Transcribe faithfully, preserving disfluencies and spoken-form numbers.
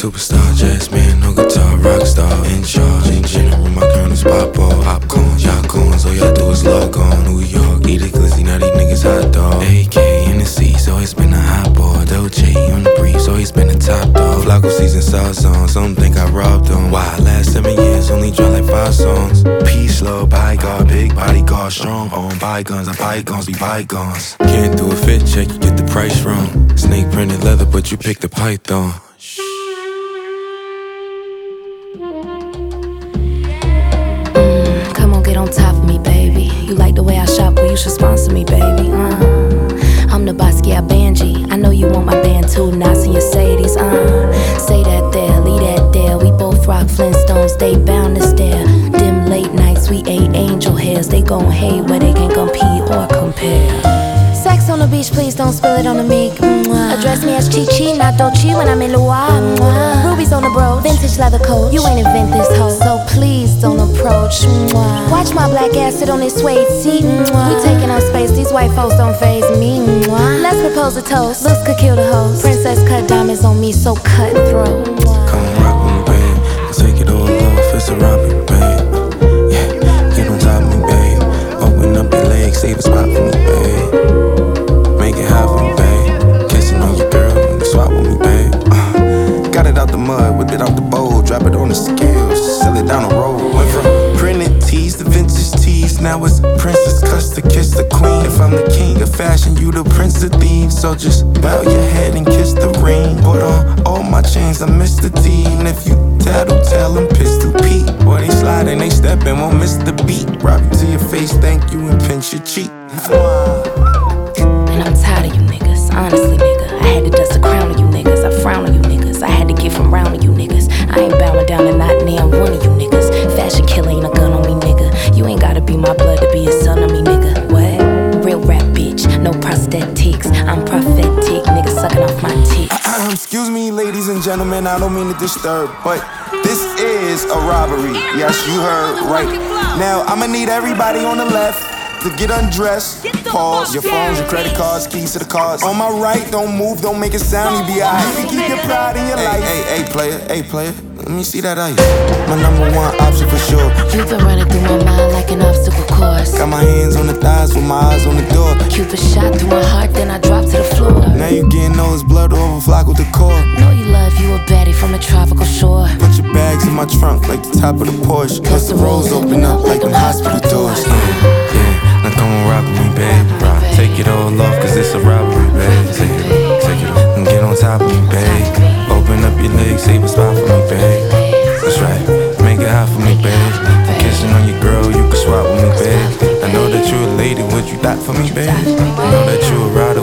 superstar, jazz man, no guitar, rock star, in charge, in general, my crown is pop ball, popcorn, y'all coins, all y'all do is log on, New York, eat it glizzy, now these niggas hot dog, A K in the seats, always been a hot boy, Dolce on the briefs, always been a top dog, Flacco season sauce on, some think I robbed them, why, last seven years, only dropped like five songs, peace, love, bodyguard, big bodyguard, strong, on bygones, I bygones, be bygones, can't do a fit check, you get the price wrong, snake printed leather, but you pick the python. Mm, come on, get on top of me, baby. You like the way I shop, well, you should sponsor me, baby. Uh, I'm the Basquiat Banji. I know you want my band too, Nas and Mercedes. Uh, say that there, leave that there. We both rock Flintstones, they bound to stare. Dim late nights, we ate angel hairs. They gon' hate where they can compete or compare. Sex on the beach, please don't spill it on the meek. Mwah. Address me as Chi-Chi, not Dolce when I'm in Loire. Mwah. Rubies on the brooch, vintage leather coat. You ain't invent this hoe, so please don't approach. Mwah. Watch my black ass sit on this suede seat. Mwah. We taking up space, these white folks don't faze me. Mwah. Let's propose a toast, looks could kill the host. Princess cut diamonds on me, so cutthroat. Come rock with me, babe, and take it all off, it's a robbery, babe. Yeah, get on top of me, babe. Open up your legs, save a spot for me, babe. Make it hot for me, babe. Kissing on your girl, and swap with me, babe. Uh, got it out the mud, whip it out the bowl, drop it on the scales, sell it down the road. Went from printed tees to vintage tees, now it's princess cuts to kiss the queen. If I'm the king of fashion, you the prince of thieves, so just bow your head and kiss the ring. Put on all my chains, I miss the T, and if you tattle, tell them Pistol Pete. Boy, they sliding, they stepping, won't miss the beat. Rob you to your face, thank you, and pinch your cheek. And I'm tired of you niggas, honestly nigga. I had to dust the crown of you niggas, I frown on you niggas. I had to get from round to you niggas. I ain't bowing down to not near one of you niggas. Fashion killer ain't a gun on me nigga. You ain't gotta be my blood to be a son of me nigga. What? Real rap bitch, no prosthetics. I'm prophetic, niggas sucking off my tits. Excuse me, ladies and gentlemen, I don't mean to disturb, but this is a robbery. Yes, you heard right. Now, I'ma need everybody on the left to get undressed. Pause, your phones, your credit cards, keys to the cars. On my right, don't move, don't make a sound, you be alright. You can keep your pride in your life. Hey, hey, hey, player, hey, player, let me see that ice. My number one option for sure. You've been running through my mind like an obstacle course. Got my hands on the thighs with my eyes on the door. Cupid shot through my heart, then I dropped to the floor. Now you getting all this blood over Flacco the core. Know you love you a baddie from the tropical shore. Put your bags in my trunk like the top of the Porsche. Plus the roads open up like them hospital doors. Yeah, yeah. Now come on, rock with me, babe. Rock. Take it all off, cause it's a robbery, babe. Take it, take it off and get on top of me, babe. Open up your legs, save a spot for me, babe. That's right, make it hot for me, babe. Kissing on your girl, you can swap with me, babe. I know that you a lady, what you got for me, babe? I know that you a rider.